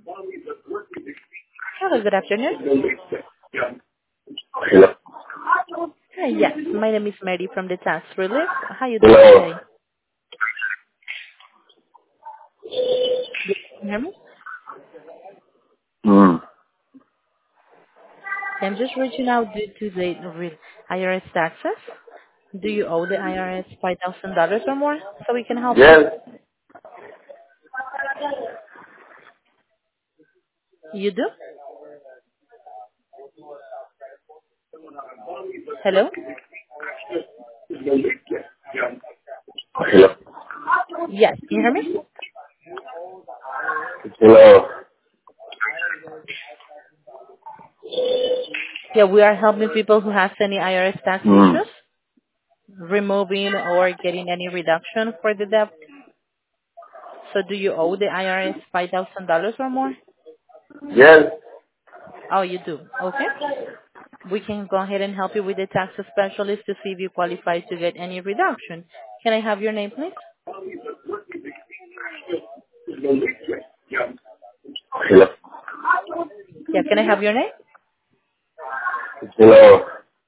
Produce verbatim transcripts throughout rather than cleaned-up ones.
Hello, good afternoon. Hello. Hi, yes, my name is Mary from the Tax Relief. How you doing Hello. today? Can you hear me? Mm. I'm just reaching out due to the re- I R S taxes. Do you owe the I R S five thousand dollars or more so we can help you? Yes. You do? Hello? Hello. Yes, can you hear me? Hello. Yeah, we are helping people who have any I R S tax Mm. issues, removing or getting any reduction for the debt. So do you owe the I R S five thousand dollars or more? Yes. Oh, you do. Okay. We can go ahead and help you with the tax specialist to see if you qualify to get any reduction. Can I have your name, please? Hello. Yeah, can I have your name? Hello.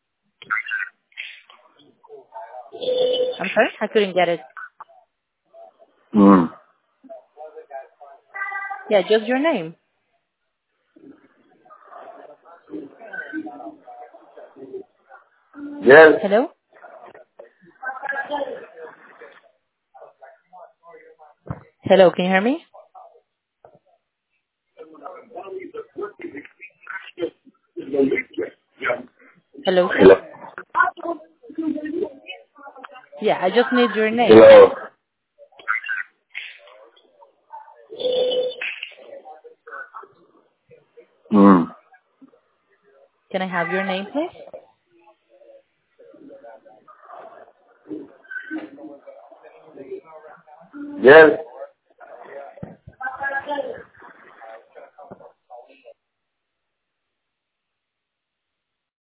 I'm sorry, I couldn't get it. Mm. Yeah, just your name. Yes. Hello? Hello, can you hear me? Hello, sir? Hello. Yeah, I just need your name. Hello. Mm. Can I have your name, please? Yes.